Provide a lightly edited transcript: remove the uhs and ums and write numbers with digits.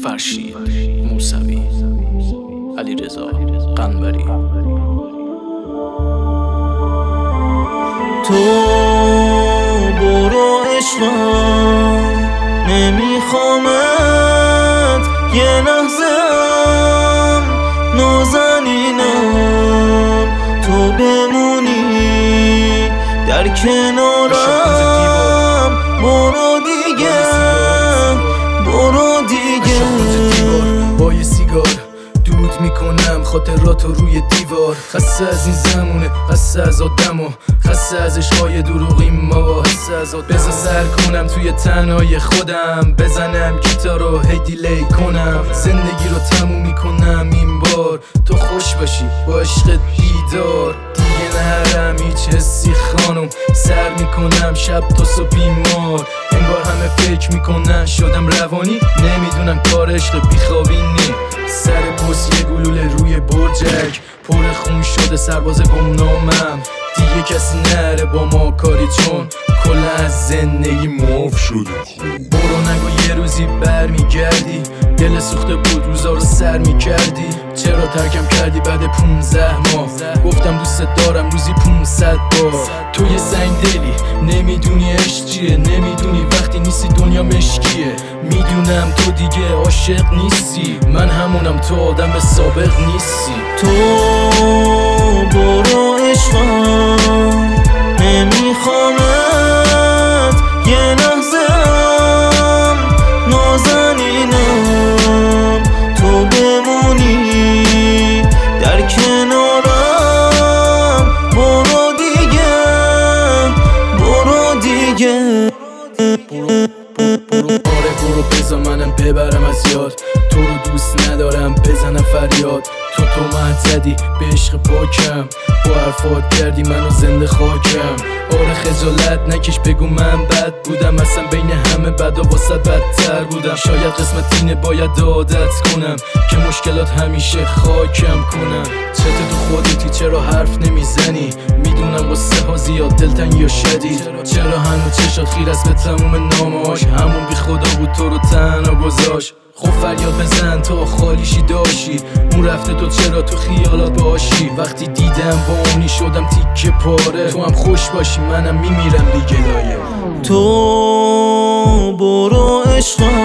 فرشید موسوی، علیرضا قنبری. تو برو عشقم، نمیخوامت یه لحظه هم نازنینم، تو بمونی در کنارم، برو دیگه برو دیگه. با یه سیگار دود میکنم خاطراتو روی دیوار، خسته از این زمونه، خسته از آدم و خسته از عشقای دروغیم ما، خسته از بذار سر کنم توی تنهای خودم، بزنم گیتارو هی دیلی کنم، زندگی رو تموم میکنم این بار، تو خوش باشی با عشق بیدار، دیگه نرم هیچ حسی خانم، سر میکنم شب تا صبح بیمار، انگار همه فکر میکنن شدم روانی، نمیدونم کار عشق بیخوابینی، سر پست یه گلوله روی برجک، پر خون شده سرباز گمنامم، دیگه کسی نره با ما کاری چون کل از زندگی معاف شده. برو نگو یه روزی برمیگردی، دل سوخته بود روزا رو سر میکردی، چرا ترکم کردی بعد 15 ماه، گفتم دوست دارم روزی 500 بار، تو یه سنگ دلی نمیدونی عشق چیه، نمیدونی وقتی نیستی دنیا مشکیه، میدونم تو دیگه عاشق نیستی، من همونم تو آدم سابق نیستی. تو برو عشقم، نمیخوامت یه لحظه هم نازنینم، تو بمونی در کنارم، برو دیگه برو دیگه. برو بذار منم ببرم از یاد، تو رو دوست ندارم بزنم فریاد، تو تهمت زدی به عشق پاکم، با حرفات کردی منو زنده خاکم، آره خجالت نکش بگو من بد بودم، اصلا بین همه بدا واسه بدتر بودم، شاید قسمت اینه باید عادت کنم که مشکلات همیشه خاکم کنم، چته تو خودتی چرا حرف نمیزنی، میدونم قصه ها زیاد دلتنگی یا شدید، چرا هنوز چشات خیر است به تموم نامه‌هاش، همون بی خدا بود تو رو تنها گذاشت، خب فریاد بزن تا خالیشی داشی، اون رفته تو چرا تو خیالات باشی، وقتی دیدم با اونی شدم تیکه پاره، تو هم خوش باشی منم میمیرم بی گلایه. تو برو عشقم،